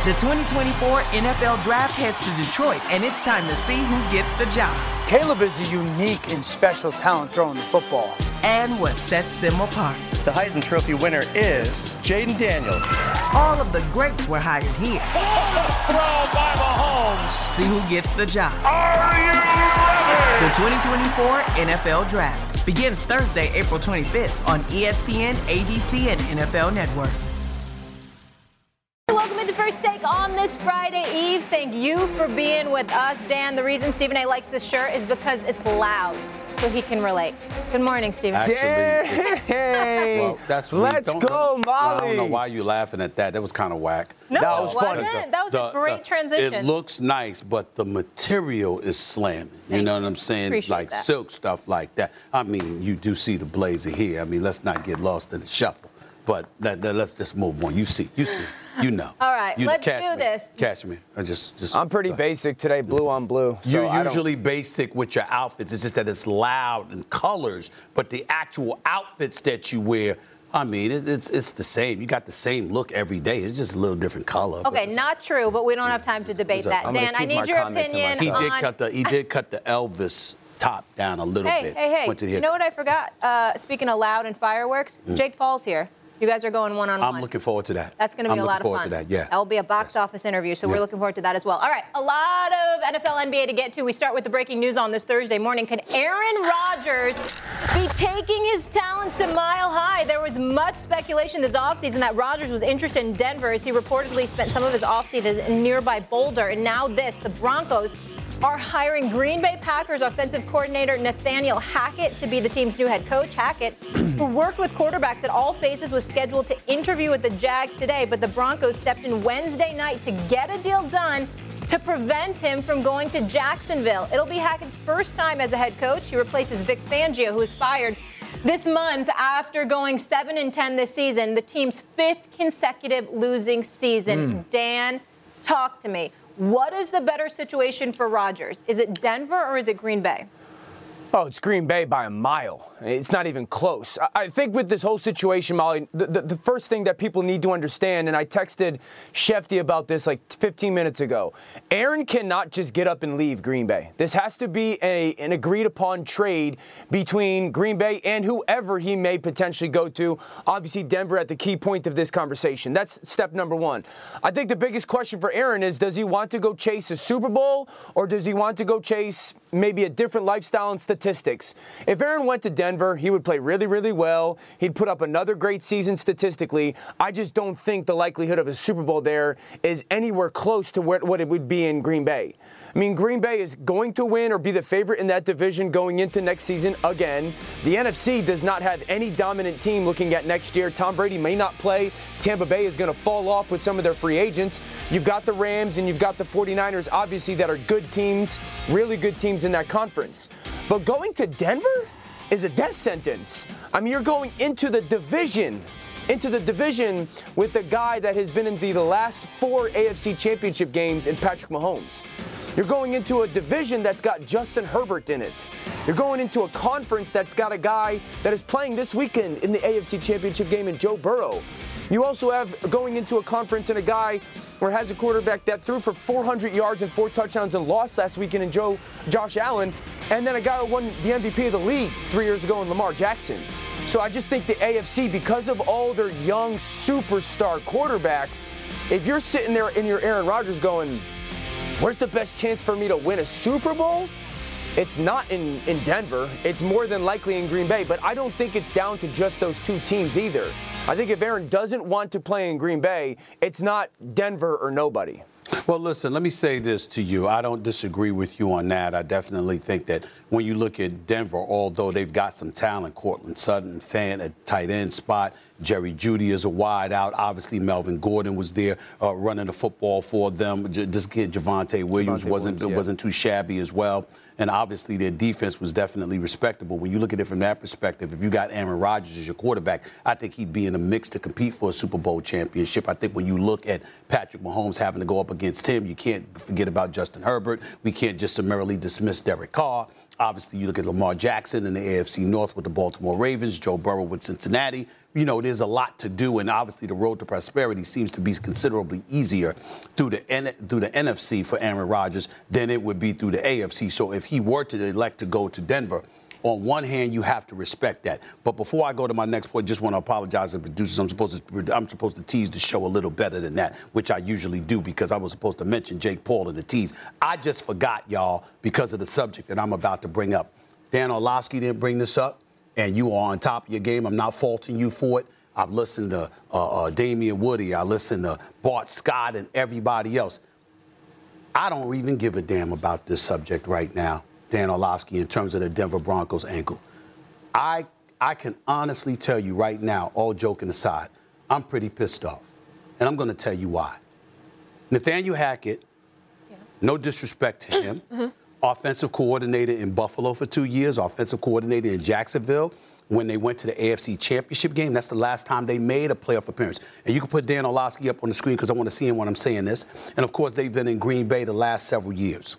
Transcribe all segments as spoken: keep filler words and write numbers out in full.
The twenty twenty-four N F L Draft heads to Detroit, and it's time to see who gets the job. Caleb is a unique and special talent throwing the football. And what sets them apart. The Heisman Trophy winner is Jaden Daniels. All of the greats were hired here. Throw by Mahomes. See who gets the job. Are you ready? The twenty twenty-four N F L Draft begins Thursday, April twenty-fifth on E S P N, A B C, and N F L Network. Welcome into First Take on this Friday Eve. Thank you for being with us. Dan, the reason Stephen A. likes this shirt is because it's loud, so he can relate. Good morning, Stephen. Actually, Dang. well, that's Let's don't, go, don't, Molly. I don't know why you laughing at that. That was kind of whack. No, That was it funny. wasn't. That was The- a great the- transition. It looks nice, but the material is slamming. You Thank know you. what I'm saying? Appreciate Like that. silk stuff like that. I mean, you do see the blazer here. I mean, let's not get lost in the shuffle. But that, that, let's just move on. You see, you see, you know. All right, you, let's catch do me, this. Catch me. I just, just. I'm pretty basic today, blue on blue. so You're I don't- usually basic with your outfits. It's just that it's loud and colors, but the actual outfits that you wear, I mean, it, it's it's the same. You got the same look every day. It's just a little different color. Okay, not true, but we don't have time to debate that. I'm gonna Dan, I keep need my your comment to opinion He myself. did on. cut the he did cut the Elvis top down a little Hey, bit. hey, hey! Went to the You know what I forgot? Uh, speaking of loud and fireworks, Jake Paul's here. You guys are going one on one. I'm looking forward to that. That's going to be I'm a lot of looking fun. forward to that. Yeah. That will be a box Yes. office interview, so Yeah. we're looking forward to that as well. All right, a lot of N F L, N B A to get to. We start with the breaking news on this Thursday morning. Can Aaron Rodgers be taking his talents to mile high? There was much speculation this offseason that Rodgers was interested in Denver as he reportedly spent some of his offseason in nearby Boulder. And now this, the Broncos are hiring Green Bay Packers offensive coordinator Nathaniel Hackett to be the team's new head coach. Hackett, who worked with quarterbacks at all phases, was scheduled to interview with the Jags today, but the Broncos stepped in Wednesday night to get a deal done to prevent him from going to Jacksonville. It'll be Hackett's first time as a head coach. He replaces Vic Fangio, who was fired this month after going seven and ten this season, the team's fifth consecutive losing season. Mm. Dan, talk to me. What is the better situation for Rodgers? Is it Denver or is it Green Bay? Oh, it's Green Bay by a mile. It's not even close. I, I think with this whole situation, Molly, the, the, the first thing that people need to understand, and I texted Shefty about this like fifteen minutes ago, Aaron cannot just get up and leave Green Bay. This has to be a, an agreed-upon trade between Green Bay and whoever he may potentially go to. Obviously, Denver at the key point of this conversation. That's step number one. I think the biggest question for Aaron is, does he want to go chase a Super Bowl, or does he want to go chase maybe a different lifestyle and statistics? If Aaron went to Denver, he would play really, really well. He'd put up another great season statistically. I just don't think the likelihood of a Super Bowl there is anywhere close to where, what it would be in Green Bay. I mean, Green Bay is going to win or be the favorite in that division going into next season again. The N F C does not have any dominant team looking at next year. Tom Brady may not play. Tampa Bay is going to fall off with some of their free agents. You've got the Rams and you've got the forty-niners, obviously, that are good teams, really good teams in that conference. But going to Denver is a death sentence. I mean, you're going into the division, into the division with the guy that has been in the, the last four A F C championship games in Patrick Mahomes. You're going into a division that's got Justin Herbert in it. You're going into a conference that's got a guy that is playing this weekend in the A F C championship game in Joe Burrow. You also have going into a conference and a guy where has a quarterback that threw for four hundred yards and four touchdowns and lost last weekend in Joe Josh Allen, and then a guy who won the M V P of the league three years ago in Lamar Jackson. So I just think the A F C, because of all their young superstar quarterbacks, if you're sitting there in your Aaron Rodgers going, where's the best chance for me to win a Super Bowl? It's not in, in Denver. It's more than likely in Green Bay. But I don't think it's down to just those two teams either. I think if Aaron doesn't want to play in Green Bay, it's not Denver or nobody. Well, listen, let me say this to you. I don't disagree with you on that. I definitely think that when you look at Denver, although they've got some talent, Cortland Sutton, Fant at tight end spot, Jerry Jeudy is a wide out. Obviously, Melvin Gordon was there uh, running the football for them. J- Just kid Javonte Williams Javonte wasn't Williams, yeah. wasn't too shabby as well. And obviously, their defense was definitely respectable. When you look at it from that perspective, if you got Aaron Rodgers as your quarterback, I think he'd be in the mix to compete for a Super Bowl championship. I think when you look at Patrick Mahomes having to go up against him, you can't forget about Justin Herbert. We can't just summarily dismiss Derek Carr. Obviously, you look at Lamar Jackson in the A F C North with the Baltimore Ravens, Joe Burrow with Cincinnati. you know, there's a lot to do, and obviously the road to prosperity seems to be considerably easier through the N- through the N F C for Aaron Rodgers than it would be through the A F C. So if he were to elect to go to Denver, on one hand, you have to respect that. But before I go to my next point, just want to apologize to the producers. I'm supposed to I'm supposed to tease the show a little better than that, which I usually do because I was supposed to mention Jake Paul in the tease. I just forgot, y'all, because of the subject that I'm about to bring up. Dan Orlovsky didn't bring this up, and you are on top of your game. I'm not faulting you for it. I've listened to uh, uh, Damian Woody. I listened to Bart Scott and everybody else. I don't even give a damn about this subject right now, Dan Orlovsky, in terms of the Denver Broncos angle. I I can honestly tell you right now, all joking aside, I'm pretty pissed off. And I'm going to tell you why. Nathaniel Hackett, yeah. no disrespect to him, mm-hmm. offensive coordinator in Buffalo for two years, offensive coordinator in Jacksonville. When they went to the A F C Championship game, that's the last time they made a playoff appearance. And you can put Dan Orlovsky up on the screen because I want to see him when I'm saying this. And, of course, they've been in Green Bay the last several years.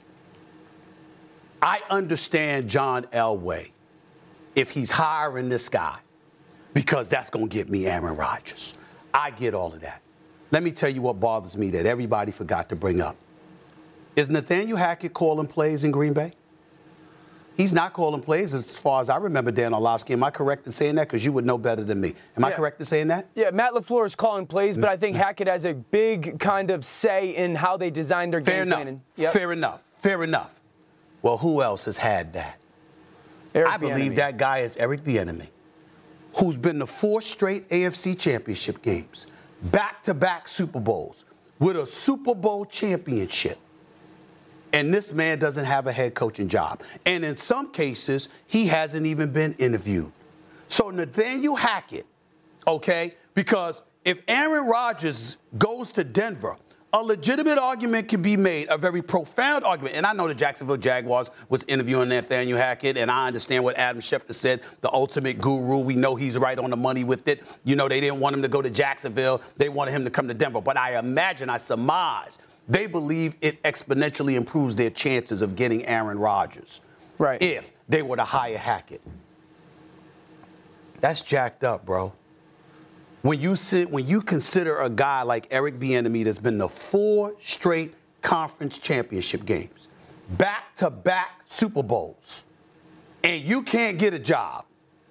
I understand John Elway if he's hiring this guy because that's going to get me Aaron Rodgers. I get all of that. Let me tell you what bothers me that everybody forgot to bring up. Is Nathaniel Hackett calling plays in Green Bay? He's not calling plays as far as I remember, Dan Orlovsky. Am I correct in saying that? Because you would know better than me. Am yeah. I correct in saying that? Yeah, Matt LaFleur is calling plays, but I think Hackett has a big kind of say in how they design their Fair game enough. plan. Yep. Fair enough. Fair enough. Well, who else has had that? Eric I believe Bieniemy. that guy is Eric Bieniemy, who's been to four straight A F C Championship games, back-to-back Super Bowls, with a Super Bowl championship. And this man doesn't have a head coaching job. And in some cases, he hasn't even been interviewed. So Nathaniel Hackett, okay, because if Aaron Rodgers goes to Denver, a legitimate argument can be made, a very profound argument. And I know the Jacksonville Jaguars was interviewing Nathaniel Hackett, and I understand what Adam Schefter said, the ultimate guru. We know he's right on the money with it. You know, they didn't want him to go to Jacksonville. They wanted him to come to Denver. But I imagine, I surmise, they believe it exponentially improves their chances of getting Aaron Rodgers. Right. If they were to hire Hackett. That's jacked up, bro. When you sit, when you consider a guy like Eric Bieniemy that's been to four straight conference championship games, back-to-back Super Bowls, and you can't get a job.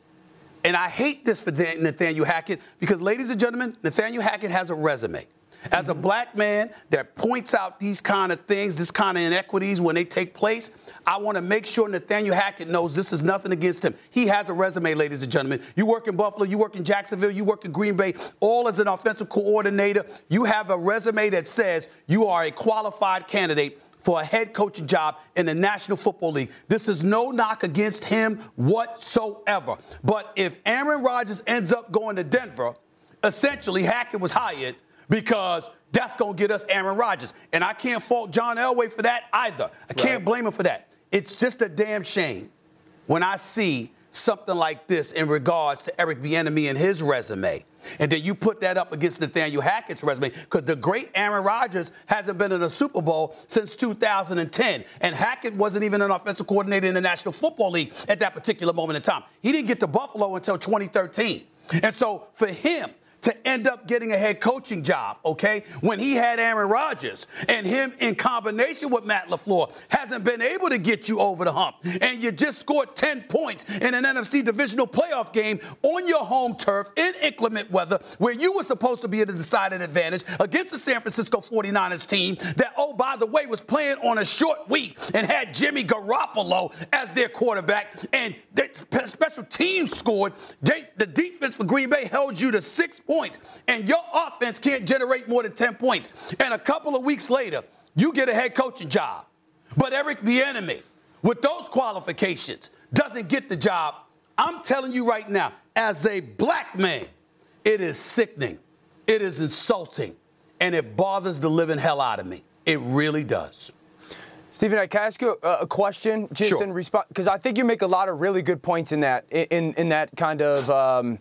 And I hate this for Nathaniel Hackett because, ladies and gentlemen, Nathaniel Hackett has a resume. As a black man that points out these kind of things, this kind of inequities when they take place, I want to make sure Nathaniel Hackett knows this is nothing against him. He has a resume, ladies and gentlemen. You work in Buffalo, you work in Jacksonville, you work in Green Bay, all as an offensive coordinator. You have a resume that says you are a qualified candidate for a head coaching job in the National Football League. This is no knock against him whatsoever. But if Aaron Rodgers ends up going to Denver, essentially Hackett was hired because that's going to get us Aaron Rodgers. And I can't fault John Elway for that either. I can't right. blame him for that. It's just a damn shame when I see something like this in regards to Eric Bieniemy and his resume. And then you put that up against Nathaniel Hackett's resume, because the great Aaron Rodgers hasn't been in a Super Bowl since two thousand ten. And Hackett wasn't even an offensive coordinator in the National Football League at that particular moment in time. He didn't get to Buffalo until twenty thirteen. And so for him to end up getting a head coaching job, okay, when he had Aaron Rodgers and him in combination with Matt LaFleur hasn't been able to get you over the hump, and you just scored ten points in an N F C divisional playoff game on your home turf in inclement weather where you were supposed to be at a decided advantage against the San Francisco forty-niners team that, oh, by the way, was playing on a short week and had Jimmy Garoppolo as their quarterback, and the special teams scored. They, the defense for Green Bay held you to six points, and your offense can't generate more than ten points. And a couple of weeks later, you get a head coaching job. But Eric Bieniemy, with those qualifications, doesn't get the job. I'm telling you right now, as a black man, it is sickening. It is insulting. And it bothers the living hell out of me. It really does. Stephen, I can ask you a, a question just sure. in response, because I think you make a lot of really good points in that, in, in that kind of, um,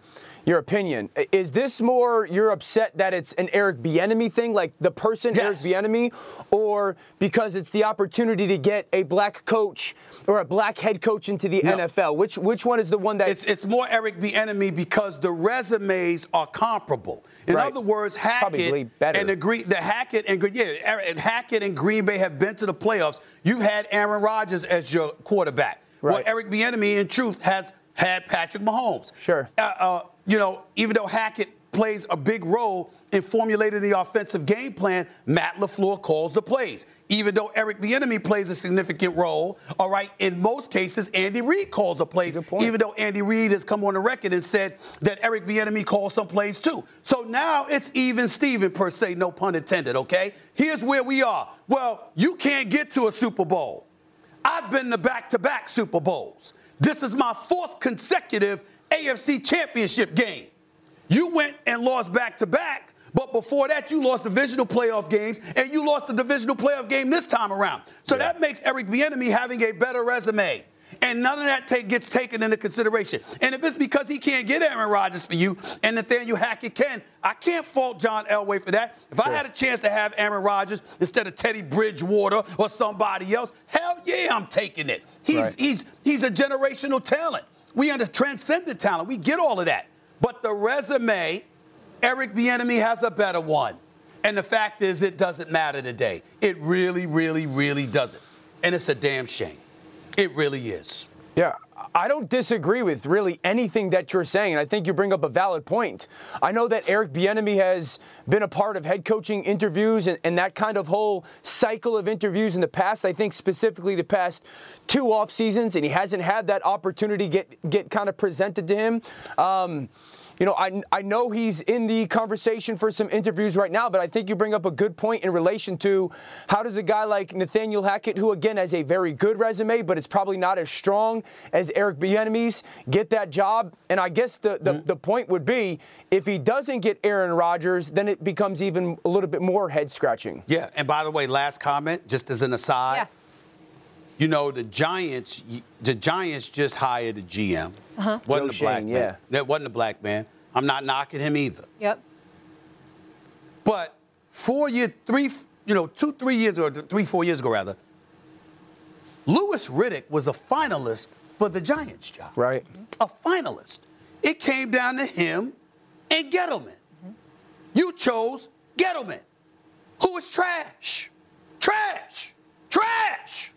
your opinion. Is this more you're upset that it's an Eric Bieniemy thing, like the person Yes. Eric Bieniemy, or because it's the opportunity to get a black coach or a black head coach into the No. N F L? Which which one is the one that It's it's more Eric Bieniemy because the resumes are comparable. In Right. other words, Probably Hackett better. and the Green, the Hackett and Green- yeah, and Hackett and Green Bay have been to the playoffs. You've had Aaron Rodgers as your quarterback. Well, Right. Eric Bieniemy, in truth, has had Patrick Mahomes. Sure. Uh, uh, you know, even though Hackett plays a big role in formulating the offensive game plan, Matt LaFleur calls the plays. Even though Eric Bieniemy plays a significant role, all right, in most cases, Andy Reid calls the plays, Good point. even though Andy Reid has come on the record and said that Eric Bieniemy calls some plays too. So now it's even Steven, per se, no pun intended, okay? Here's where we are. Well, you can't get to a Super Bowl. I've been to back-to-back Super Bowls. This is my fourth consecutive A F C Championship game. You went and lost back-to-back, but before that, you lost divisional playoff games, and you lost the divisional playoff game this time around. So Yeah. that makes Eric Bieniemy having a better resume. And none of that take, gets taken into consideration. And if it's because he can't get Aaron Rodgers for you and Nathaniel Hackett can, I can't fault John Elway for that. If I had a chance to have Aaron Rodgers instead of Teddy Bridgewater or somebody else, hell yeah, I'm taking it. He's, Right. he's, he's a generational talent. We under transcendent talent. We get all of that. But the resume, Eric Bieniemy has a better one. And the fact is, it doesn't matter today. It really, really, really doesn't. And it's a damn shame. It really is. Yeah, I don't disagree with really anything that you're saying, and I think you bring up a valid point. I know that Eric Bieniemy has been a part of head coaching interviews and, and that kind of whole cycle of interviews in the past. I think specifically the past two off seasons, and he hasn't had that opportunity get get kind of presented to him. Um, You know, I, I know he's in the conversation for some interviews right now, but I think you bring up a good point in relation to how does a guy like Nathaniel Hackett, who again has a very good resume, but it's probably not as strong as Eric Bieniemy's, get that job? And I guess the, the, mm-hmm. the point would be if he doesn't get Aaron Rodgers, then it becomes even a little bit more head scratching. Yeah, and by the way, last comment, just as an aside. Yeah. You know, the Giants, the Giants just hired a G M. Uh-huh. Wasn't Joe a black Shane, man. yeah. That wasn't a black man. I'm not knocking him either. Yep. But four years, three, you know, two, three years or three, four years ago, rather, Louis Riddick was a finalist for the Giants job. Right. A finalist. It came down to him and Gettleman. Mm-hmm. You chose Gettleman, who was trash. Trash. Trash.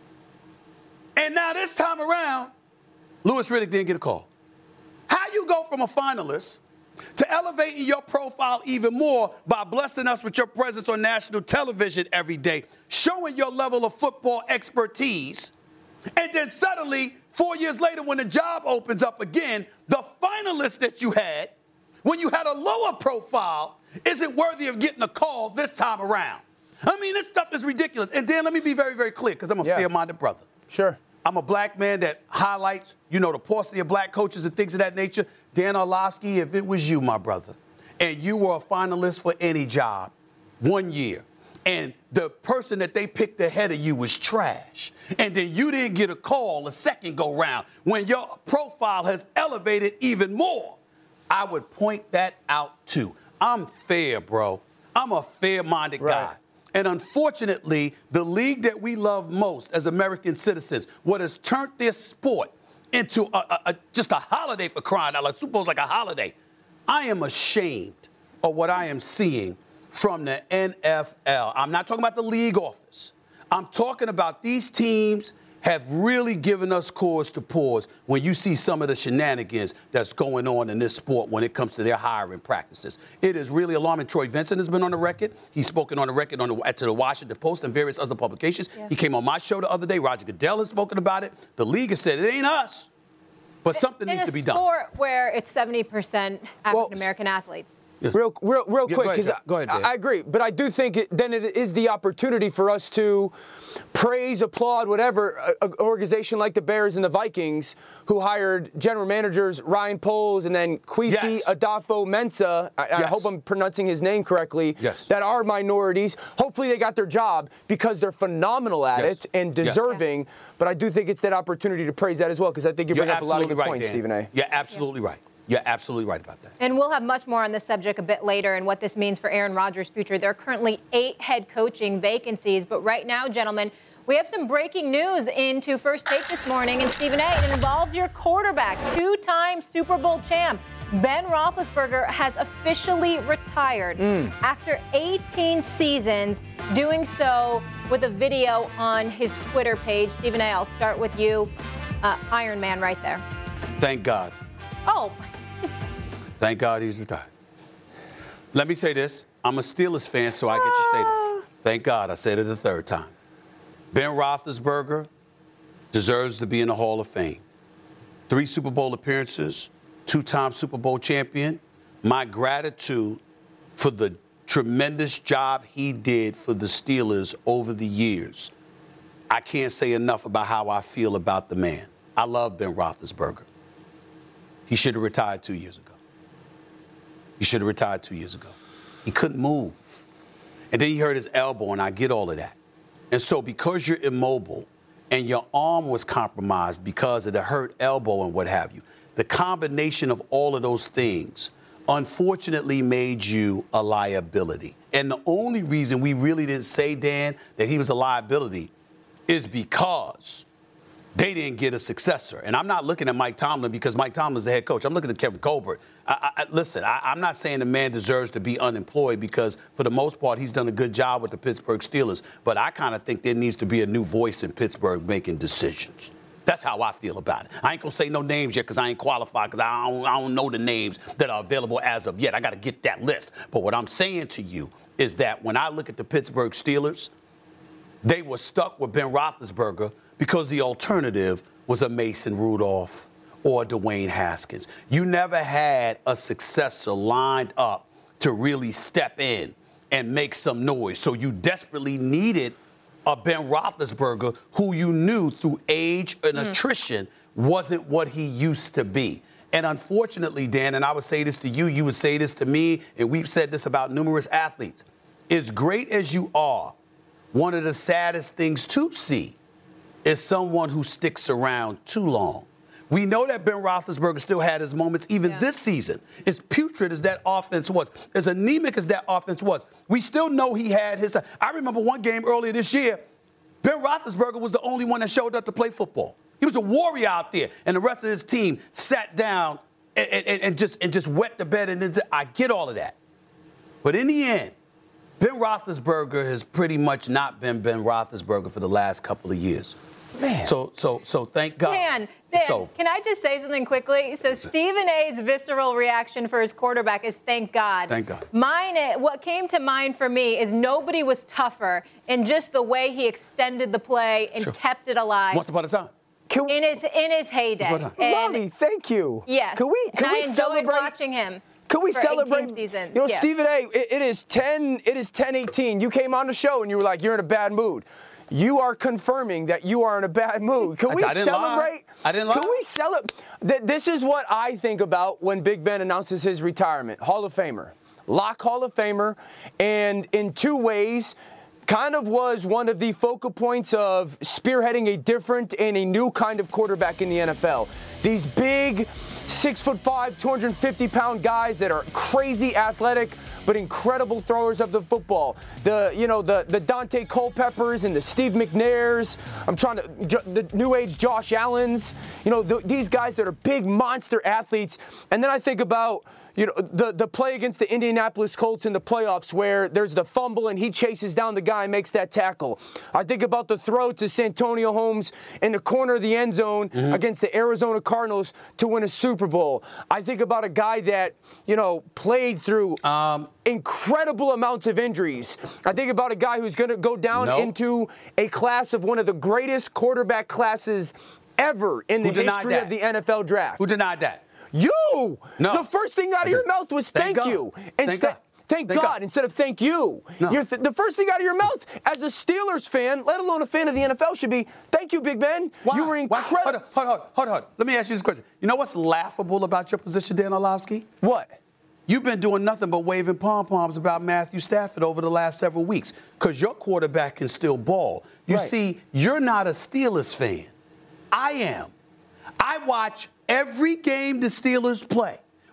And now this time around, Louis Riddick didn't get a call. How you go from a finalist to elevating your profile even more by blessing us with your presence on national television every day, showing your level of football expertise, and then suddenly, four years later, when the job opens up again, the finalist that you had, when you had a lower profile, isn't worthy of getting a call this time around. I mean, this stuff is ridiculous. And Dan, let me be very, very clear, because I'm a Yeah. fair-minded brother. Sure. I'm a black man that highlights, you know, the paucity of black coaches and things of that nature. Dan Orlovsky, if it was you, my brother, and you were a finalist for any job one year, and the person that they picked ahead of you was trash, and then you didn't get a call a second go round when your profile has elevated even more, I would point that out too. I'm fair, bro. I'm a fair-minded Right. guy. And unfortunately, the league that we love most as American citizens, what has turned their sport into a, a, a, just a holiday for crying out loud. Super Bowl's like a holiday. I am ashamed of what I am seeing from the N F L. I'm not talking about the league office. I'm talking about these teams have really given us cause to pause when you see some of the shenanigans that's going on in this sport when it comes to their hiring practices. It is really alarming. Troy Vincent has been on the record. He's spoken on the record on the, to the Washington Post and various other publications. Yeah. He came on my show the other day. Roger Goodell has spoken about it. The league has said it ain't us, but something in needs to be done. In a sport where it's seventy percent African-American well, athletes. Yeah. Real, real, real yeah, quick, because I, I agree, but I do think it, then it is the opportunity for us to praise, applaud, whatever, an organization like the Bears and the Vikings, who hired general managers Ryan Poles and then Kwesi Yes. Adofo-Mensah, I, Yes. I hope I'm pronouncing his name correctly, yes. that are minorities. Hopefully they got their job because they're phenomenal at Yes. it and Yes. deserving, but I do think it's that opportunity to praise that as well, because I think you bring You're up a lot of absolutely good right, points, Dan. Stephen A. You're absolutely Yeah. right. You're absolutely right about that. And we'll have much more on this subject a bit later and what this means for Aaron Rodgers' future. There are currently eight head coaching vacancies. But right now, gentlemen, we have some breaking news into First Take this morning. And Stephen A., it involves your quarterback, two-time Super Bowl champ. Ben Roethlisberger has officially retired mm. after eighteen seasons, doing so with a video on his Twitter page. Stephen A., I'll start with you. Uh, Iron Man right there. Thank God. Oh. Thank God he's retired. Let me say this. I'm a Steelers fan, so I get to say this. Thank God. I said it a third time. Ben Roethlisberger deserves to be in the Hall of Fame. Three Super Bowl appearances, two-time Super Bowl champion. My gratitude for the tremendous job he did for the Steelers over the years. I can't say enough about how I feel about the man. I love Ben Roethlisberger. He should have retired two years ago. He should have retired two years ago. He couldn't move. And then he hurt his elbow, and I get all of that. And so because you're immobile and your arm was compromised because of the hurt elbow and what have you, the combination of all of those things unfortunately made you a liability. And the only reason we really didn't say, Dan, that he was a liability is because they didn't get a successor. And I'm not looking at Mike Tomlin because Mike Tomlin's the head coach. I'm looking at Kevin Colbert. I, I, listen, I, I'm not saying the man deserves to be unemployed because, for the most part, he's done a good job with the Pittsburgh Steelers. But I kind of think there needs to be a new voice in Pittsburgh making decisions. That's how I feel about it. I ain't going to say no names yet because I ain't qualified because I don't, I don't know the names that are available as of yet. I got to get that list. But what I'm saying to you is that when I look at the Pittsburgh Steelers, they were stuck with Ben Roethlisberger because the alternative was a Mason Rudolph or Dwayne Haskins. You never had a successor lined up to really step in and make some noise. So you desperately needed a Ben Roethlisberger who you knew through age and mm. attrition wasn't what he used to be. And unfortunately, Dan, and I would say this to you, you would say this to me, and we've said this about numerous athletes. As great as you are, one of the saddest things to see is someone who sticks around too long. We know that Ben Roethlisberger still had his moments even yeah. this season. As putrid as that offense was, as anemic as that offense was, we still know he had his time. I remember one game earlier this year, Ben Roethlisberger was the only one that showed up to play football. He was a warrior out there, and the rest of his team sat down and, and, and just and just wet the bed. And then I get all of that. But in the end, Ben Roethlisberger has pretty much not been Ben Roethlisberger for the last couple of years. Man. So, so, so thank God. Dan, Dan, can I just say something quickly? So Stephen A's visceral reaction for his quarterback is thank God. Thank God. Mine, what came to mind for me is nobody was tougher in just the way he extended the play and sure. kept it alive. Once upon a time. Can we, in his in his heyday. Lonnie, thank you. Yes. Can we? Can and we I enjoyed celebrate watching him. Can we for celebrate? Seasons. You know, yes. Stephen A. It, it is ten. It is ten eighteen. You came on the show and you were like, "You're in a bad mood." You are confirming that you are in a bad mood. Can we I, I didn't celebrate? Lie. I didn't lie. Can we celebrate? Th- this is what I think about when Big Ben announces his retirement. Hall of Famer, lock Hall of Famer, and in two ways, kind of was one of the focal points of spearheading a different and a new kind of quarterback in the N F L. These big, six foot five, two hundred fifty pound guys that are crazy athletic, but incredible throwers of the football. The, you know, the, the Dante Culpeppers and the Steve McNairs. I'm trying to, the new age Josh Allens. You know, the, these guys that are big monster athletes. And then I think about, you know, the, the play against the Indianapolis Colts in the playoffs where there's the fumble and he chases down the guy and makes that tackle. I think about the throw to Santonio Holmes in the corner of the end zone mm-hmm. against the Arizona Cardinals to win a Super Bowl. I think about a guy that, you know, played through um, incredible amounts of injuries. I think about a guy who's going to go down nope. into a class of one of the greatest quarterback classes ever in the history that? of the N F L draft. Who denied that? You! No. The first thing out of your mouth was thank, thank you. Instead, thank God. Thank, thank God, God instead of thank you. No. You're th- the first thing out of your mouth as a Steelers fan, let alone a fan of the N F L, should be thank you, Big Ben. Why? You were incredible. Hold on, hold on, hold on. Let me ask you this question. You know what's laughable about your position, Dan Orlovsky? What? You've been doing nothing but waving pom-poms about Matthew Stafford over the last several weeks because your quarterback can still ball. You right. see, you're not a Steelers fan. I am. I watch every game the Steelers play.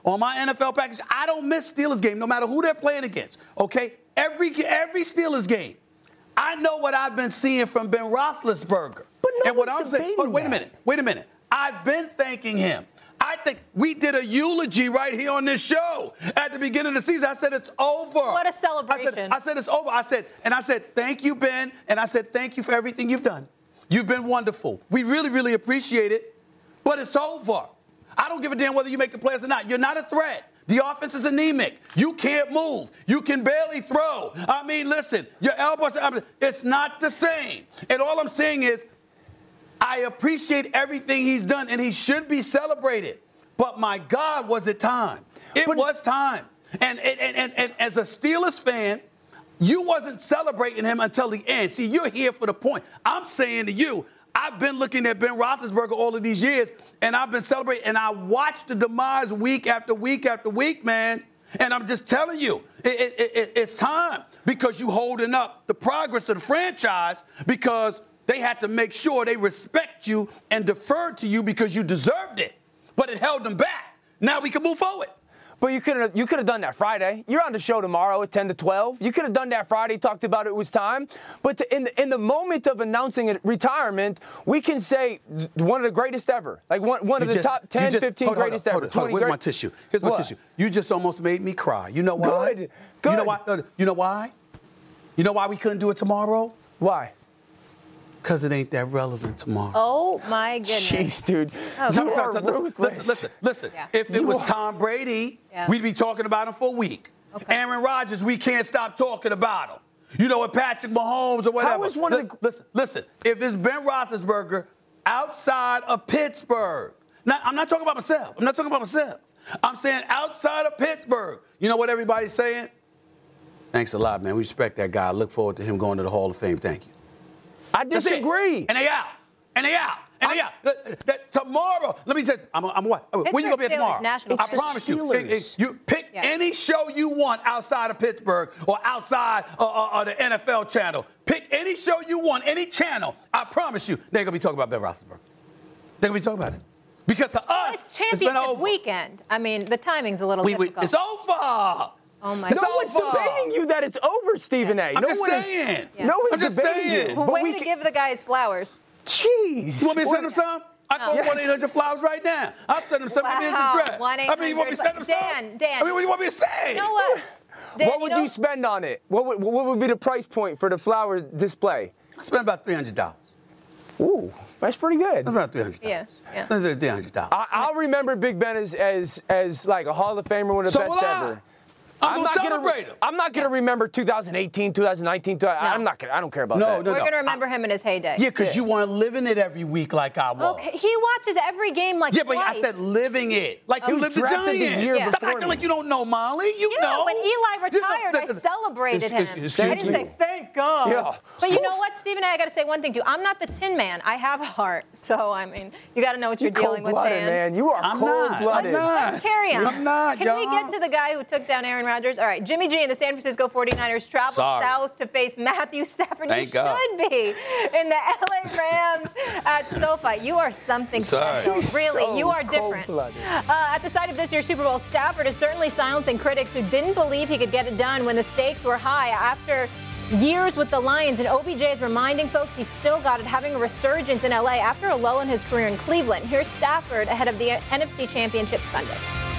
on my N F L package, I don't miss Steelers game, no matter who they're playing against. Okay, every every Steelers game, I know what I've been seeing from Ben Roethlisberger. But no and what one's I'm saying, debating but wait a that. minute, wait a minute. I've been thanking him. I think we did a eulogy right here on this show at the beginning of the season. I said it's over. What a celebration. I said, I said it's over. I said, and I said, thank you, Ben. And I said, thank you for everything you've done. You've been wonderful. We really, really appreciate it. But it's over. I don't give a damn whether you make the playoffs or not. You're not a threat. The offense is anemic. You can't move. You can barely throw. I mean, listen, your elbows, I mean, it's not the same. And all I'm saying is, I appreciate everything he's done, and he should be celebrated. But my God, was it time? It but, was time. And, and, and, and, and as a Steelers fan, you wasn't celebrating him until the end. See, you're here for the point. I'm saying to you, I've been looking at Ben Roethlisberger all of these years, and I've been celebrating, and I watched the demise week after week after week, man. And I'm just telling you, it, it, it, it's time because you holding up the progress of the franchise because they had to make sure they respect you and deferred to you because you deserved it. But it held them back. Now we can move forward. But you could have you could have done that Friday. You're on the show tomorrow at ten to twelve. You could have done that Friday, talked about it was time. But to, in, the, in the moment of announcing a retirement, we can say one of the greatest ever. Like one, one of the just, top ten, just, fifteen hold, hold, greatest hold, ever. hold, hold, Where's great- my tissue? Here's my What? tissue. You just almost made me cry. You know why? Good. Good. You know why? You know why? You know why we couldn't do it tomorrow? Why? Because it ain't that relevant tomorrow. Oh, my goodness. Jeez, dude. Oh, You God. are listen, ruthless. listen, listen, listen. Yeah. If it You was are- Tom Brady, Yeah. we'd be talking about him for a week. Okay. Aaron Rodgers, we can't stop talking about him. You know, with Patrick Mahomes or whatever. How is one of the- Listen, listen. If it's Ben Roethlisberger outside of Pittsburgh, now I'm not talking about myself. I'm not talking about myself. I'm saying outside of Pittsburgh. You know what everybody's saying? Thanks a lot, man. We respect that guy. I look forward to him going to the Hall of Fame. Thank you. I That's it. disagree. And they out. And they out. And they out. That, that, tomorrow, let me tell you, I'm, I'm what? Where you Pittsburgh going to be at Steelers, tomorrow? National I Steelers. promise you. Steelers. It- it- you pick Yeah. any show you want outside of Pittsburgh or outside uh, uh, of the N F L channel. Pick any show you want, any channel. I promise you, they're going to be talking about Ben Roethlisberger. They're going to be talking about it. Because to us, It's it's been championship over. weekend. I mean, the timing's a little We, we, difficult. it's over. Oh, my It's No God. one's over. debating you that it's over, Stephen A. I'm no just one saying. Is, Yeah. No one's I'm just debating saying. you. Well, But way we to can, give the guys flowers. Jeez. You want me to send him some? I call No. one eight hundred flowers right now. I'll send him some. Give me his Wow. address. one I mean, you want me to send him some? Dan, Dan. I mean, what do you want me to say? You know what? Dan, What would you, know- spend on it? What would, what would be the price point for the flower display? I spent about three hundred dollars. Ooh, that's pretty good. About three hundred dollars. Yeah, yeah. three hundred dollars. I, I'll remember Big Ben as, as as like a Hall of Famer, one of the So best will I. ever. I'm, not gonna gonna celebrate him. I'm not gonna remember two thousand eighteen, two thousand nineteen. two- I'm not gonna. I don't care about No, that. no, We're no. going to remember him in his heyday. Yeah, because you weren't living it every week like I was. Okay, he watches every game like Yeah, but twice. I said living it. Like He you was lived the drafted the Giants. year Stop before acting me. like you don't know Molly. You Yeah, know. when Eli retired, I celebrated him. Excuse I didn't me. say, thank God. Yeah. But you know what, Stephen A., I got to say one thing, too. I'm not the Tin Man. I have a heart. So, I mean, you got to know what you're You're dealing with, cold-blooded, Dan. man. You are I'm not. cold-blooded. I'm not. Let's carry on. I'm not, Can we y'all. get to the guy who took down Aaron Rodgers? All right, Jimmy G and the San Francisco forty-niners travel Sorry. south to face Matthew Stafford. Thank you God. should be in the L A Rams at SoFi. You are something Sorry. special. He's Really, so you are different. cold-blooded. Uh, at the site of this year's Super Bowl, Stafford is certainly silencing critics who didn't believe he could get it done when the stakes were high after years with the Lions. And O B J is reminding folks he's still got it, having a resurgence in L A after a lull in his career in Cleveland. Here's Stafford ahead of the N F C Championship Sunday.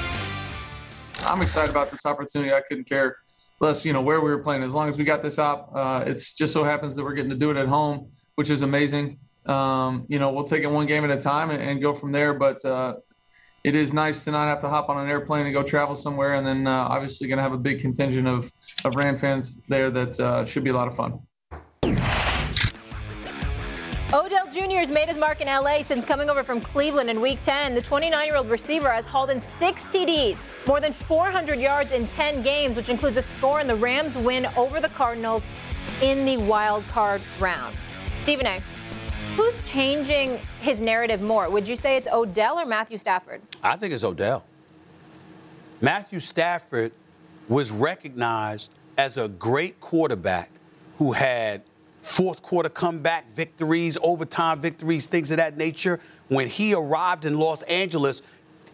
I'm excited about this opportunity. I couldn't care less, you know, where we were playing. As long as we got this op, uh, it's just so happens that we're getting to do it at home, which is amazing. Um, you know, we'll take it one game at a time and, and go from there. But uh, it is nice to not have to hop on an airplane and go travel somewhere. And then uh, obviously going to have a big contingent of, of Ram fans there that uh, should be a lot of fun. Odell Junior has made his mark in L A since coming over from Cleveland in Week ten. The twenty-nine-year-old receiver has hauled in six T Ds, more than four hundred yards in ten games, which includes a score in the Rams' win over the Cardinals in the wild card round. Stephen A., who's changing his narrative more? Would you say it's Odell or Matthew Stafford? I think it's Odell. Matthew Stafford was recognized as a great quarterback who had fourth quarter comeback victories, overtime victories, things of that nature. When he arrived in Los Angeles,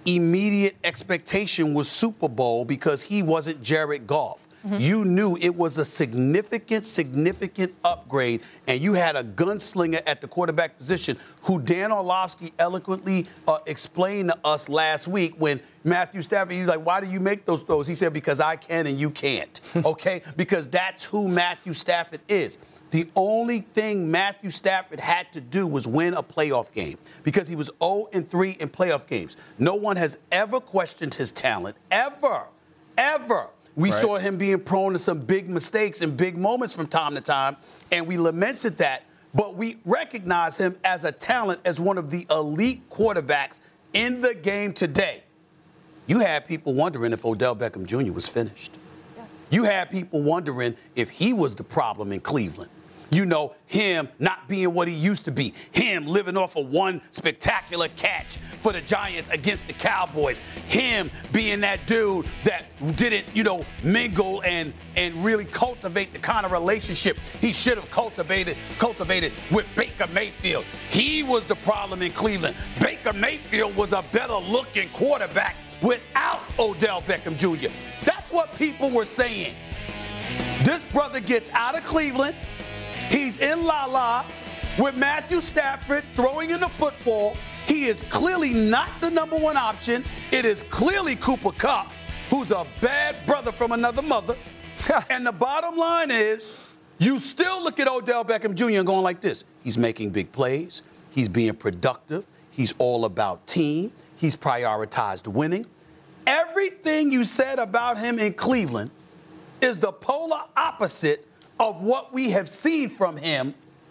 immediate expectation was Super Bowl because he wasn't Jared Goff. Mm-hmm. You knew it was a significant, significant upgrade, and you had a gunslinger at the quarterback position who Dan Orlovsky eloquently uh, explained to us last week when Matthew Stafford, he was like, why do you make those throws? He said, because I can and you can't, okay? Because that's who Matthew Stafford is. The only thing Matthew Stafford had to do was win a playoff game because he was oh and three in playoff games. No one has ever questioned his talent, ever, ever. We right. saw him being prone to some big mistakes and big moments from time to time, and we lamented that. But we recognize him as a talent, as one of the elite quarterbacks in the game today. You had people wondering if Odell Beckham Junior was finished. Yeah. You had people wondering if he was the problem in Cleveland. You know, him not being what he used to be. Him living off of one spectacular catch for the Giants against the Cowboys. Him being that dude that didn't, you know, mingle and, and really cultivate the kind of relationship he should have cultivated, cultivated with Baker Mayfield. He was the problem in Cleveland. Baker Mayfield was a better-looking quarterback without Odell Beckham Junior That's what people were saying. This brother gets out of Cleveland. He's in La La with Matthew Stafford throwing in the football. He is clearly not the number one option. It is clearly Cooper Kupp, who's a bad brother from another mother. And the bottom line is, you still look at Odell Beckham Junior and going like this. He's making big plays. He's being productive. He's all about team. He's prioritized winning. Everything you said about him in Cleveland is the polar opposite of what we have seen from him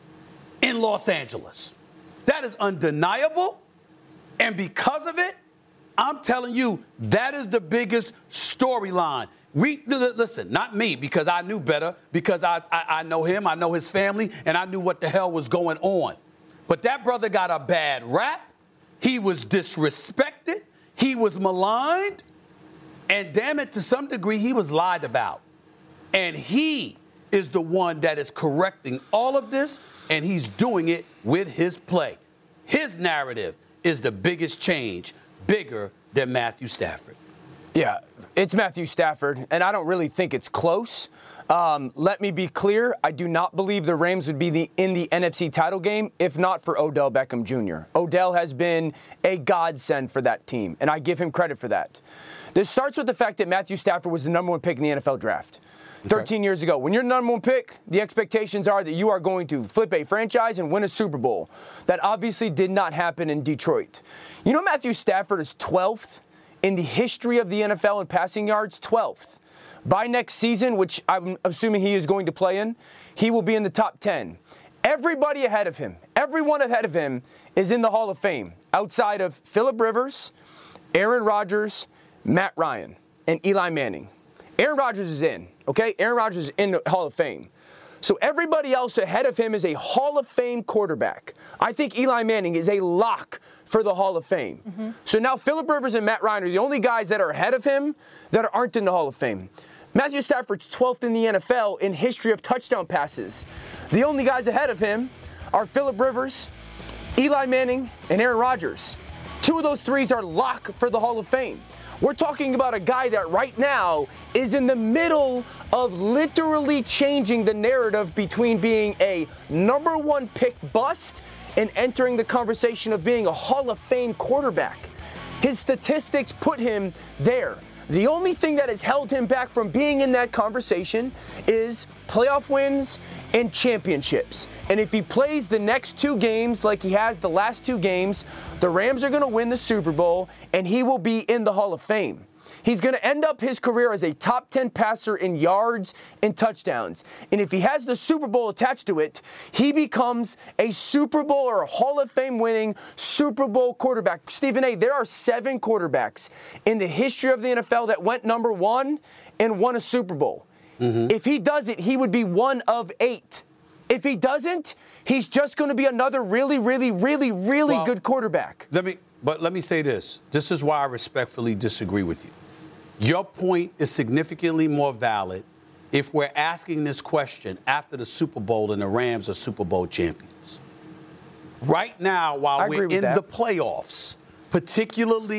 in Los Angeles. That is undeniable. And because of it, I'm telling you, that is the biggest storyline. We listen, not me, because I knew better, because I, I, I know him, I know his family, and I knew what the hell was going on. But that brother got a bad rap. He was disrespected. He was maligned. And damn it, to some degree, he was lied about. And he is the one that is correcting all of this, and he's doing it with his play. His narrative is the biggest change, bigger than Matthew Stafford. Yeah, it's Matthew Stafford, and I don't really think it's close. Um, let me be clear. I do not believe the Rams would be the, in the N F C title game if not for Odell Beckham Junior Odell has been a godsend for that team, and I give him credit for that. This starts with the fact that Matthew Stafford was the number one pick in the N F L draft. thirteen okay. years ago. When you're number one pick, the expectations are that you are going to flip a franchise and win a Super Bowl. That obviously did not happen in Detroit. You know Matthew Stafford is twelfth in the history of the N F L in passing yards? twelfth. By next season, which I'm assuming he is going to play in, he will be in the top ten. Everybody ahead of him, everyone ahead of him is in the Hall of Fame, outside of Phillip Rivers, Aaron Rodgers, Matt Ryan, and Eli Manning. Aaron Rodgers is in, okay? Aaron Rodgers is in the Hall of Fame. So everybody else ahead of him is a Hall of Fame quarterback. I think Eli Manning is a lock for the Hall of Fame. Mm-hmm. So now Phillip Rivers and Matt Ryan are the only guys that are ahead of him that aren't in the Hall of Fame. Matthew Stafford's twelfth in the N F L in history of touchdown passes. The only guys ahead of him are Phillip Rivers, Eli Manning, and Aaron Rodgers. Two of those threes are lock for the Hall of Fame. We're talking about a guy that right now is in the middle of literally changing the narrative between being a number one pick bust and entering the conversation of being a Hall of Fame quarterback. His statistics put him there. The only thing that has held him back from being in that conversation is playoff wins and championships. And if he plays the next two games like he has the last two games, the Rams are going to win the Super Bowl and he will be in the Hall of Fame. He's going to end up his career as a top ten passer in yards and touchdowns. And if he has the Super Bowl attached to it, he becomes a Super Bowl or a Hall of Fame winning Super Bowl quarterback. Stephen A., there are seven quarterbacks in the history of the N F L that went number one and won a Super Bowl. Mm-hmm. If he does it, he would be one of eight. If he doesn't, he's just going to be another really, really, really, really well, good quarterback. Let me, but let me say this. This is why I respectfully disagree with you. Your point is significantly more valid if we're asking this question after the Super Bowl and the Rams are Super Bowl champions. Right now, while we're in that. the playoffs, particularly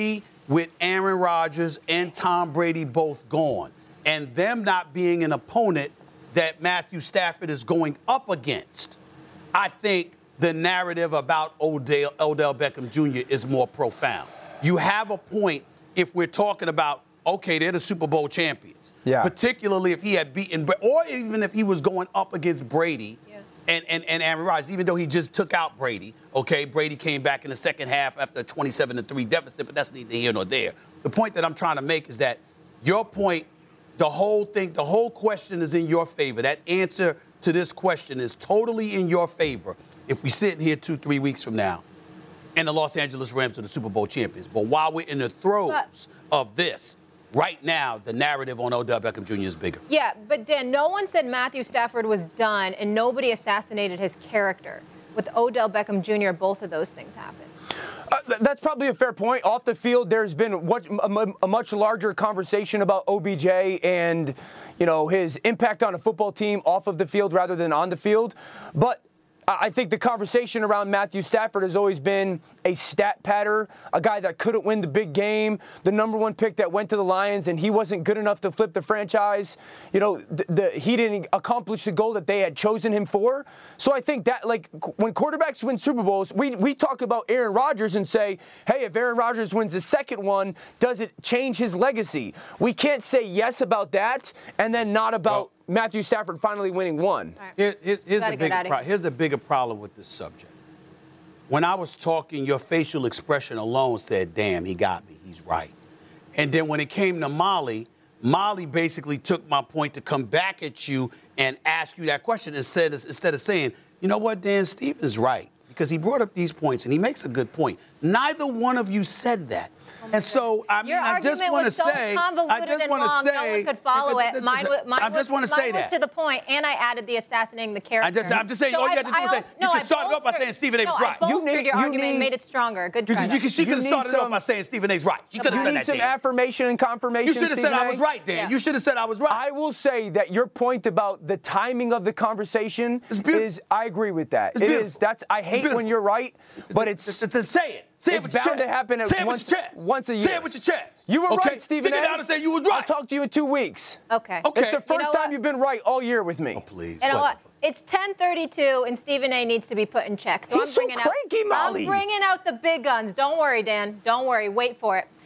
with Aaron Rodgers and Tom Brady both gone, and them not being an opponent that Matthew Stafford is going up against, I think the narrative about Odell, Odell Beckham Junior is more profound. You have a point if we're talking about, okay, they're the Super Bowl champions. Yeah. Particularly if he had beaten, or even if he was going up against Brady yeah. and, and, and Aaron Rodgers, even though he just took out Brady. Okay, Brady came back in the second half after a twenty-seven to three deficit, but that's neither here nor there. The point that I'm trying to make is that your point, the whole thing, the whole question is in your favor. That answer to this question is totally in your favor if we sit here two, three weeks from now and the Los Angeles Rams are the Super Bowl champions. But while we're in the throes but, of this, right now, the narrative on Odell Beckham Junior is bigger. Yeah, but Dan, no one said Matthew Stafford was done, and nobody assassinated his character. With Odell Beckham Junior, both of those things happened. Uh, th- that's probably a fair point. Off the field, there's been what, a, a much larger conversation about O B J and, you know, his impact on a football team off of the field rather than on the field. But I think the conversation around Matthew Stafford has always been a stat patter, a guy that couldn't win the big game, the number one pick that went to the Lions, and he wasn't good enough to flip the franchise. You know, the, the, he didn't accomplish the goal that they had chosen him for. So I think that, like, when quarterbacks win Super Bowls, we, we talk about Aaron Rodgers and say, hey, if Aaron Rodgers wins the second one, does it change his legacy? We can't say yes about that and then not about well, Matthew Stafford finally winning one. Right. Here, here's, here's, the bigger pro- here. here's the bigger problem with this subject. When I was talking, your facial expression alone said, damn, he got me. He's right. And then when it came to Molly, Molly basically took my point to come back at you and ask you that question instead of, instead of saying, you know what, Dan, Stephen's right. Because he brought up these points, and he makes a good point. Neither one of you said that. And so, I mean, Your I just want to so say, I just want to say, no one could follow it. Mine, mine I just want to say that. Was to the point, and I added the assassinating the character. I just, I'm just saying, so all you I, have to do is say, no, you can start it off by saying Stephen A. was no, right. I You need, your you argument need, and made it stronger. Good try. You, you, you, she could have started some, off by saying Stephen A's right. She could have You done need that. some Dan. affirmation and confirmation. You should have said I was right, Dan. Yeah. You should have said I was right. I will say that your point about the timing of the conversation is, I agree with that. It's it beautiful. is. That's. I hate when you're right, but it's. it's, it's, it's say it. Say it's it with bound your to happen at say it once, with your chest. once a year. Say it with your chest. You were okay? right, Stephen Stick A. it out and say you was right. I'll talk to you in two weeks. Okay. Okay. It's the first you know time what? you've been right all year with me. Oh, please. You know Whatever. what? It's ten thirty-two, and Stephen A. needs to be put in check. So He's I'm so bringing cranky, out, Molly. I'm bringing out the big guns. Don't worry, Dan. Don't worry. Wait for it.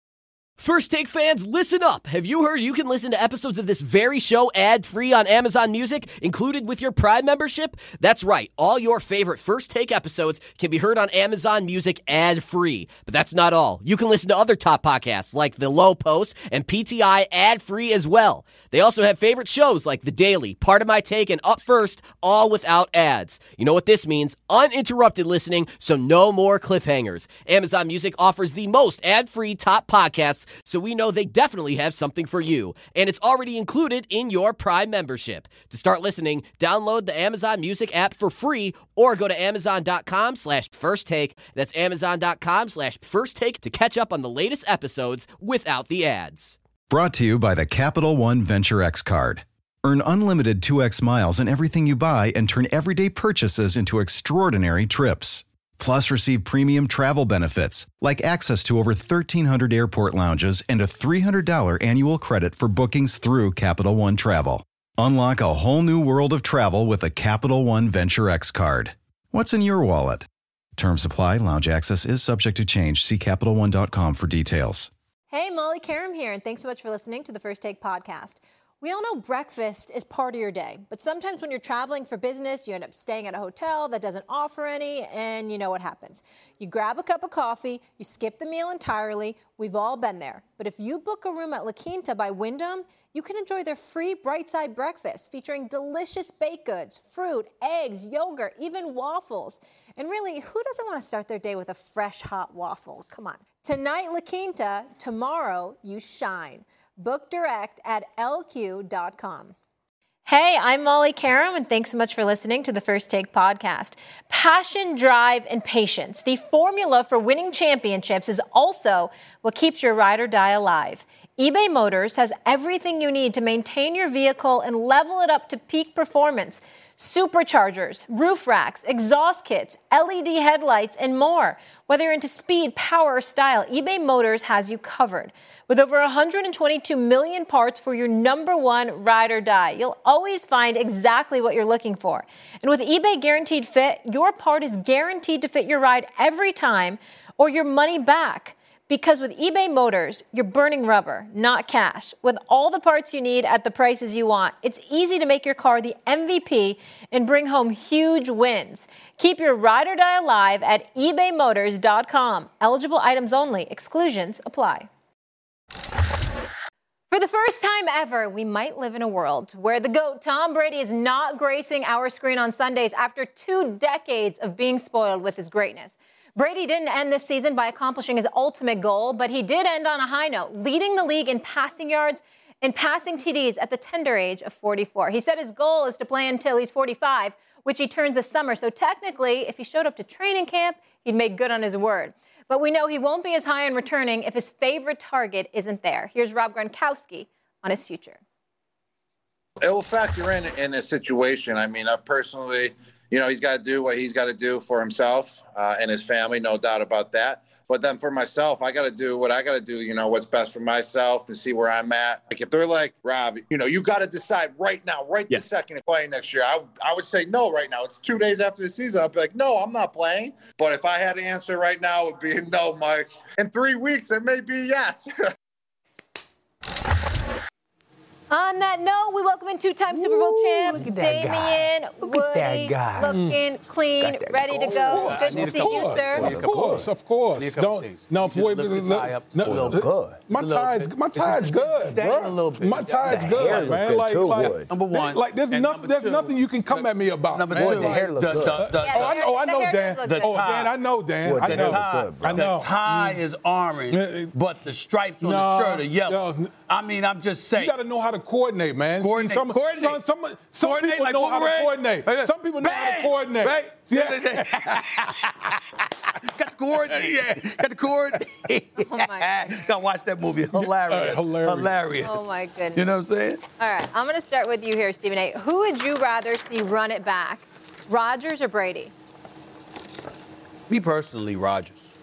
First Take fans, listen up. Have you heard you can listen to episodes of this very show ad-free on Amazon Music, included with your Prime membership? That's right. All your favorite First Take episodes can be heard on Amazon Music ad-free. But that's not all. You can listen to other top podcasts like The Low Post and P T I ad-free as well. They also have favorite shows like The Daily, Part of My Take, and Up First, all without ads. You know what this means? Uninterrupted listening, so no more cliffhangers. Amazon Music offers the most ad-free top podcasts, so we know they definitely have something for you. And it's already included in your Prime membership. To start listening, download the Amazon Music app for free or go to amazon.com slash first take. That's amazon.com slash first take to catch up on the latest episodes without the ads. Brought to you by the Capital One Venture X card. Earn unlimited two X miles on everything you buy and turn everyday purchases into extraordinary trips. Plus, receive premium travel benefits like access to over thirteen hundred airport lounges and a three hundred dollars annual credit for bookings through Capital One Travel. Unlock a whole new world of travel with a Capital One Venture X card. What's in your wallet? Terms apply. Lounge access is subject to change. See Capital One dot com for details. Hey, Molly Karam here, and thanks so much for listening to the First Take podcast. We all know breakfast is part of your day, but sometimes when you're traveling for business, you end up staying at a hotel that doesn't offer any, and you know what happens. You grab a cup of coffee, you skip the meal entirely. We've all been there. But if you book a room at La Quinta by Wyndham, you can enjoy their free Bright Side breakfast featuring delicious baked goods, fruit, eggs, yogurt, even waffles. And really, who doesn't want to start their day with a fresh, hot waffle? Come on. Tonight, La Quinta. Tomorrow, you shine. Book direct at L Q dot com. Hey, I'm Molly Karam, and thanks so much for listening to the First Take podcast. Passion, drive, and patience. The formula for winning championships is also what keeps your ride or die alive. eBay Motors has everything you need to maintain your vehicle and level it up to peak performance. Superchargers, roof racks, exhaust kits, L E D headlights, and more. Whether you're into speed, power, or style, eBay Motors has you covered. With over one hundred twenty-two million parts for your number one ride or die, you'll always find exactly what you're looking for. And with eBay Guaranteed Fit, your part is guaranteed to fit your ride every time or your money back. Because with eBay Motors, you're burning rubber, not cash. With all the parts you need at the prices you want, it's easy to make your car the M V P and bring home huge wins. Keep your ride or die alive at ebay motors dot com. Eligible items only. Exclusions apply. For the first time ever, we might live in a world where the GOAT Tom Brady is not gracing our screen on Sundays after two decades of being spoiled with his greatness. Brady didn't end this season by accomplishing his ultimate goal, but he did end on a high note, leading the league in passing yards and passing T Ds at the tender age of forty-four. He said his goal is to play until he's forty-five, which he turns this summer. So technically, if he showed up to training camp, he'd make good on his word. But we know he won't be as high on returning if his favorite target isn't there. Here's Rob Gronkowski on his future. It will factor in in a situation. I mean, I personally... You know, he's got to do what he's got to do for himself uh, and his family, no doubt about that. But then for myself, I got to do what I got to do, you know, what's best for myself and see where I'm at. Like if they're like, Rob, you know, you got to decide right now, right yeah. this second to play next year. I, I would say no right now. It's two days after the season. I'd be like, no, I'm not playing. But if I had to answer right now, it would be no, Mike. In three weeks, it may be yes. On that note, we welcome in two-time Super Bowl champ Damian Woody, looking mm. clean, ready to go. Good to see you, sir. Of course, of course. Don't no, for look tie up. No, a little good. My tie's my tie's good, bro. A little bit. My tie's good, man. Like, like number one. Like there's nothing, there's nothing you can come at me about. Number man. two, the hair looks good. Oh, I know, I know, Dan. Oh, Dan, I know, Dan. I know. I know. The tie is orange, but the stripes on the shirt are yellow. I mean, I'm just saying. You got to know how to coordinate, man. Coordinate. See, some, coordinate. Some, some, some coordinate people like know how to Ray. coordinate. Hey, some people know bang, how to coordinate. Right? Yeah. Got the coordinate. Yeah. Got the coordinate. Oh, my God. Gotta watch that movie. Hilarious. Uh, hilarious. Hilarious. Oh, my goodness. You know what I'm saying? All right. I'm going to start with you here, Stephen A. Who would you rather see run it back, Rodgers or Brady? Me personally, Rodgers.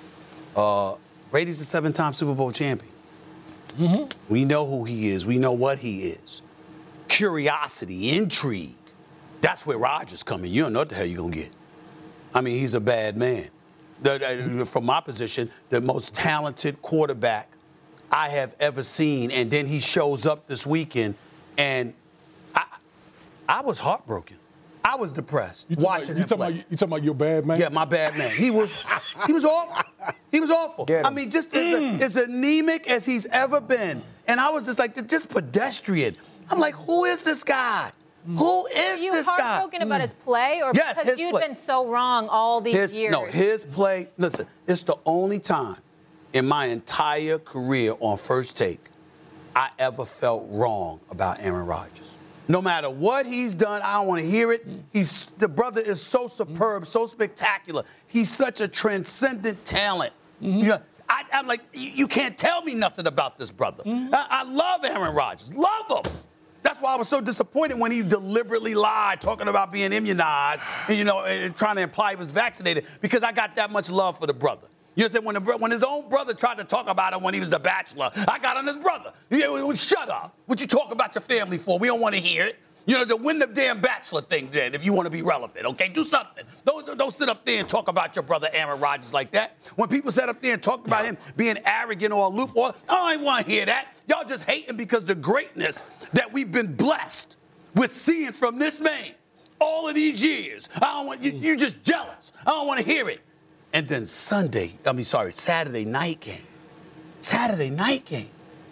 Uh, Brady's a seven-time Super Bowl champion. Mm-hmm. We know who he is. We know what he is. Curiosity, intrigue. That's where Rodgers come in. You don't know what the hell you're going to get. I mean, he's a bad man. The, the, from my position, the most talented quarterback I have ever seen. And then he shows up this weekend, and I, I was heartbroken. I was depressed you watching about, him you talking play. About, you talking about your bad man? Yeah, my bad man. He was, he was awful. He was awful. I mean, just as, as anemic as he's ever been. And I was just like, just pedestrian. I'm like, who is this guy? Mm. Who is you this guy? Are you heartbroken about his play, or yes, because you've play. been so wrong all these his, years? No, his play. Listen, it's the only time in my entire career on First Take I ever felt wrong about Aaron Rodgers. No matter what he's done, I don't want to hear it. He's the brother is so superb, so spectacular. He's such a transcendent talent. Mm-hmm. You know, I, I'm like, you, you can't tell me nothing about this brother. Mm-hmm. I, I love Aaron Rodgers, love him. That's why I was so disappointed when he deliberately lied, talking about being immunized, and, you know, and trying to imply he was vaccinated, because I got that much love for the brother. You know, when, the, when his own brother tried to talk about him when he was the bachelor, I got on his brother. Yeah, shut up. What you talk about your family for? We don't want to hear it. You know, to win the damn bachelor thing then, if you want to be relevant, okay? Do something. Don't, don't sit up there and talk about your brother Aaron Rodgers like that. When people sat up there and talked about him being arrogant or aloof, or, I don't want to hear that. Y'all just hating because the greatness that we've been blessed with seeing from this man all of these years. I don't want you, you just jealous. I don't want to hear it. And then Sunday, I mean, sorry, Saturday night game. Saturday night game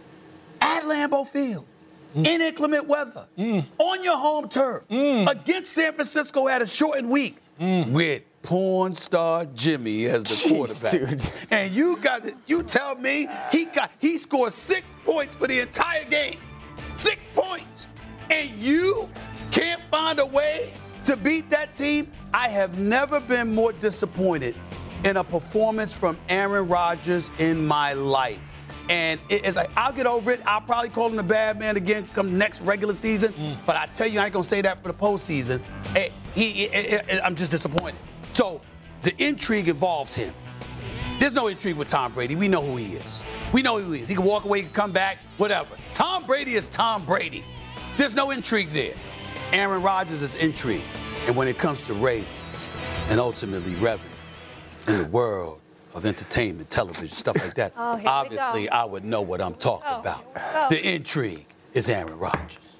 at Lambeau Field. Mm. In inclement weather, mm. on your home turf, mm. against San Francisco at a shortened week, mm. with porn star Jimmy as the Jeez, quarterback. Dude. And you got you tell me he got he scored six points for the entire game. Six points. And you can't find a way to beat that team? I have never been more disappointed in a performance from Aaron Rodgers in my life. And it, it's like, I'll get over it. I'll probably call him the bad man again come next regular season. Mm. But I tell you, I ain't going to say that for the postseason. It, he, it, it, I'm just disappointed. So the intrigue involves him. There's no intrigue with Tom Brady. We know who he is. We know who he is. He can walk away, he can come back, whatever. Tom Brady is Tom Brady. There's no intrigue there. Aaron Rodgers is intrigue. And when it comes to ratings and ultimately revenue in the world of entertainment, television, stuff like that, oh, obviously I would know what I'm talking oh, about. oh. The intrigue is Aaron Rodgers.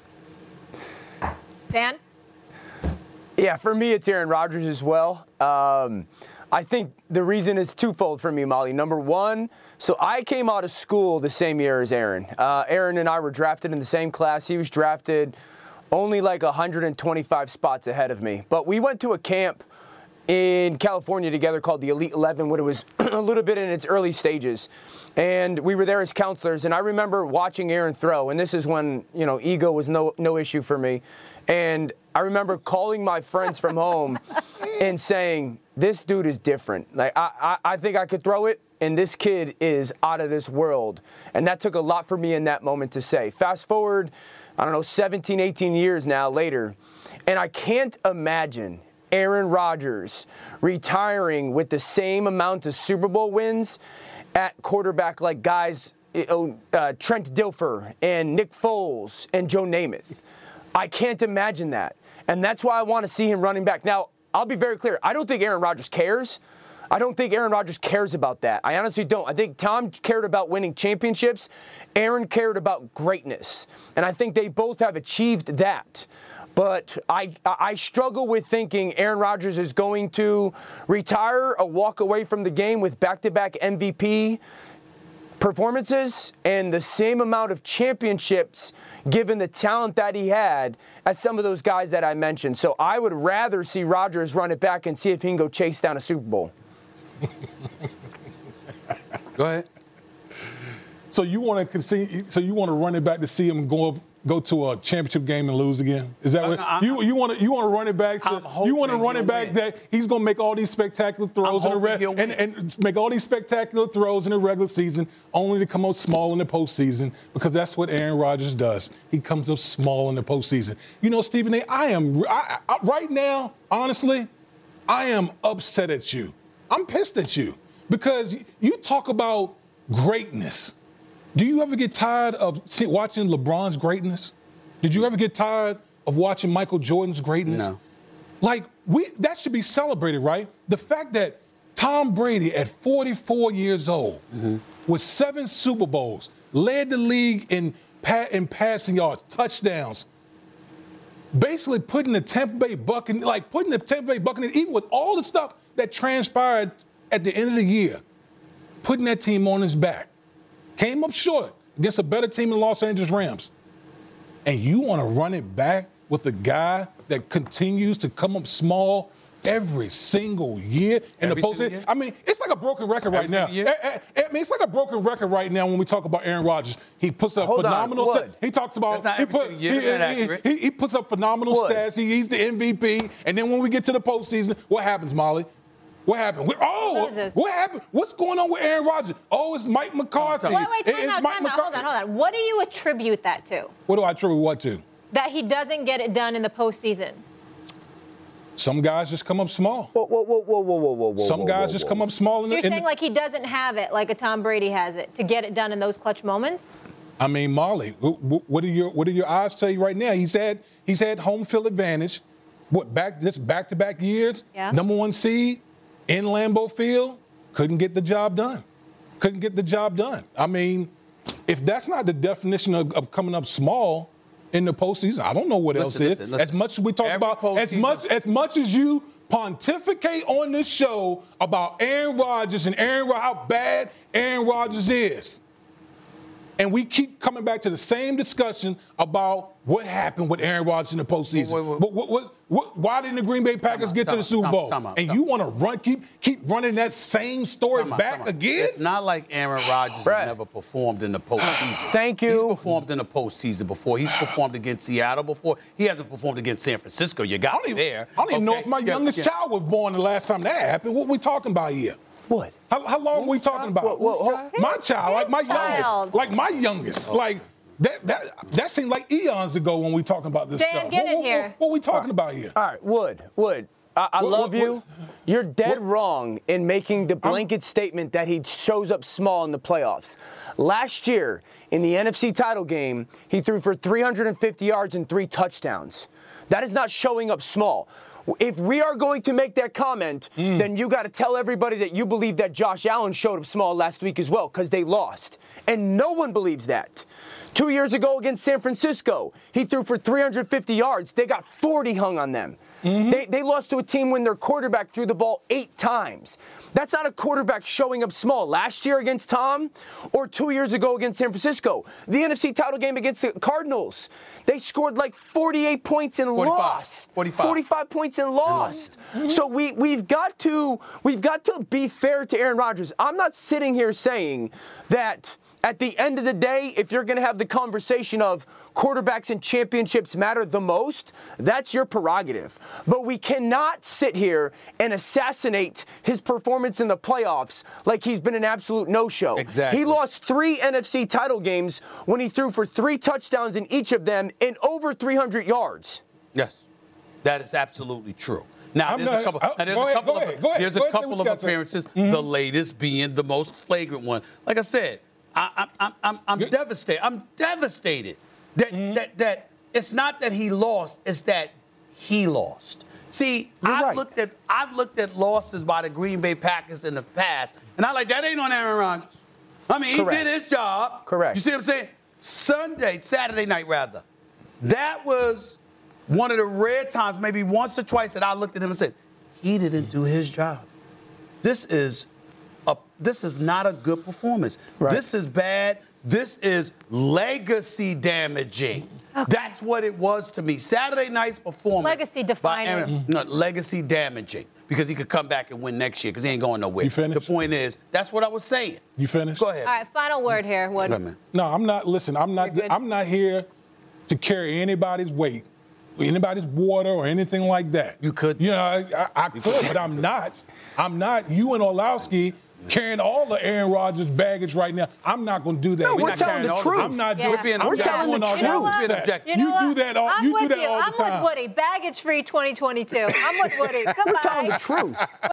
Dan? Yeah, for me, it's Aaron Rodgers as well. Um, I think the reason is twofold for me, Molly. Number one, so I came out of school the same year as Aaron. Uh, Aaron and I were drafted in the same class. He was drafted only like one hundred twenty-five spots ahead of me. But we went to a camp in California together called the Elite eleven when it was a little bit in its early stages. And we were there as counselors. And I remember watching Aaron throw. And this is when, you know, ego was no no issue for me. And I remember calling my friends from home and saying, this dude is different. Like, I, I, I think I could throw it, and this kid is out of this world. And that took a lot for me in that moment to say. Fast forward, I don't know, seventeen, eighteen years now later, and I can't imagine Aaron Rodgers retiring with the same amount of Super Bowl wins at quarterback like guys, uh, Trent Dilfer and Nick Foles and Joe Namath. I can't imagine that. And that's why I want to see him running back. Now, I'll be very clear. I don't think Aaron Rodgers cares. I don't think Aaron Rodgers cares about that. I honestly don't. I think Tom cared about winning championships. Aaron cared about greatness. And I think they both have achieved that. But I I struggle with thinking Aaron Rodgers is going to retire or walk away from the game with back-to-back M V P performances and the same amount of championships given the talent that he had as some of those guys that I mentioned. So I would rather see Rodgers run it back and see if he can go chase down a Super Bowl. Go ahead. So you want to concede, so you want to run it back to see him go up, go to a championship game and lose again? Is that what I'm, you you want to you want to run it back to? You want to run it back win. That he's going to make all these spectacular throws in the re- and, and make all these spectacular throws in the regular season, only to come up small in the postseason, because that's what Aaron Rodgers does. He comes up small in the postseason. You know, Stephen A., I am I, I, right now, honestly, I am upset at you. I'm pissed at you because you talk about greatness. Do you ever get tired of see, watching LeBron's greatness? Did you ever get tired of watching Michael Jordan's greatness? No. Like, we that should be celebrated, right? The fact that Tom Brady at forty-four years old, mm-hmm. with seven Super Bowls, led the league in, pa- in passing yards, touchdowns, basically putting the Tampa Bay Buccaneers, like putting the Tampa Bay Buccaneers, even with all the stuff that transpired at the end of the year, putting that team on his back. Came up short against a better team in the Los Angeles Rams. And you want to run it back with a guy that continues to come up small every single year in every the postseason? I mean, it's like a broken record right every now. I, I, I mean, it's like a broken record right now when we talk about Aaron Rodgers. He puts up Hold phenomenal stats. He talks about he, put, he, he, he, he puts up phenomenal Wood. stats. He, he's the M V P. And then when we get to the postseason, what happens, Molly? What happened? We, oh, what, what happened? What's going on with Aaron Rodgers? Oh, it's Mike McCarthy. Wait, wait, time out, time out. Hold on, hold on. What do you attribute that to? What do I attribute what to? That he doesn't get it done in the postseason. Some guys just come up small. Whoa, whoa, whoa, whoa, whoa, whoa, whoa. Some guys whoa, just whoa. come up small. In so you're the, saying the, like he doesn't have it like a Tom Brady has it to get it done in those clutch moments? I mean, Molly, what do your what do your eyes tell you right now? He's had he's had home field advantage. What back this back to back years? Yeah. Number one seed. In Lambeau Field, couldn't get the job done. Couldn't get the job done. I mean, if that's not the definition of, of coming up small in the postseason, I don't know what listen, else is. Listen, listen. As much as we talk Every about, as much as much as you pontificate on this show about Aaron Rodgers and Aaron how bad Aaron Rodgers is, and we keep coming back to the same discussion about what happened with Aaron Rodgers in the postseason. Wait, wait, wait. What, what, what, why didn't the Green Bay Packers time get out, to the Super Bowl? Time out, time and you want to run, keep keep running that same story time back out, again? It's not like Aaron Rodgers Brett. has never performed in the postseason. Thank you. He's performed in the postseason before. He's performed against Seattle before. He hasn't performed against San Francisco. You got me there. I don't even okay. know if my youngest yeah, yeah. child was born the last time that happened. What are we talking about here? What? How, how long are we talking about? Well, well, my child, like my child. youngest, like my youngest, Oh. like that. That that seemed like eons ago when we talking about this Dan, stuff. get what, in what, here. What, what are we talking about here? All right, Wood, Wood. I, I What- love what- you. what- You're dead wrong in making the blanket statement that he shows up small in the playoffs. Last year, in the N F C title game, he threw for three hundred fifty yards and three touchdowns. That is not showing up small. If we are going to make that comment, mm. then you got to tell everybody that you believe that Josh Allen showed up small last week as well, because they lost. And no one believes that. Two years ago against San Francisco, he threw for three hundred fifty yards. They got forty hung on them. Mm-hmm. They, they lost to a team when their quarterback threw the ball eight times. That's not a quarterback showing up small. Last year against Tom or two years ago against San Francisco, the N F C title game against the Cardinals, they scored like forty-eight points and forty-five. lost. forty-five. forty-five points and lost. Mm-hmm. So we, we've got to we've got to be fair to Aaron Rodgers. I'm not sitting here saying that at the end of the day, if you're going to have the conversation of quarterbacks and championships matter the most, that's your prerogative. But we cannot sit here and assassinate his performance in the playoffs like he's been an absolute no-show. Exactly. He lost three N F C title games when he threw for three touchdowns in each of them and over three hundred yards. Yes, that is absolutely true. Now, I'm there's not- a couple, I- and there's go a ahead, couple go of, ahead, go ahead, there's go a ahead, say couple what of you got to say. appearances, Mhm. the latest being the most flagrant one. Like I said, I, I, I, I'm, I'm devastated. I'm devastated that, Mm-hmm. that, that it's not that he lost, it's that he lost. See, You're I've right. looked at I've looked at losses by the Green Bay Packers in the past, and I like that ain't on Aaron Rodgers. I mean, Correct. he did his job. Correct. You see what I'm saying? Sunday, Saturday night rather. That was one of the rare times, maybe once or twice, that I looked at him and said, he didn't do his job. This is a this is not a good performance. Right. This is bad. This is legacy damaging. That's what it was to me. Saturday night's performance. Legacy by defining. Aaron- no, legacy damaging because he could come back and win next year because he ain't going nowhere. You finished? The point is, that's what I was saying. You finished? Go ahead. All right, final word here. Wood. Go ahead, man. No, I'm not. Listen, I'm not. You're good. I'm not here to carry anybody's weight, anybody's water, or anything like that. You could. You know, I, I, I could, but I'm not. I'm not. You and Orlowski carrying all the Aaron Rodgers baggage right now. I'm not going to do that. No, We're we're not telling carrying the all truth. I'm not Yeah. doing. We're being I'm We're not telling doing the all truth. that. You know what? that. Object- You, know You what? do that all. I'm You with do that you. all I'm the time. with Woody. Baggage free twenty twenty-two. I'm with Woody. Goodbye. We're telling the truth.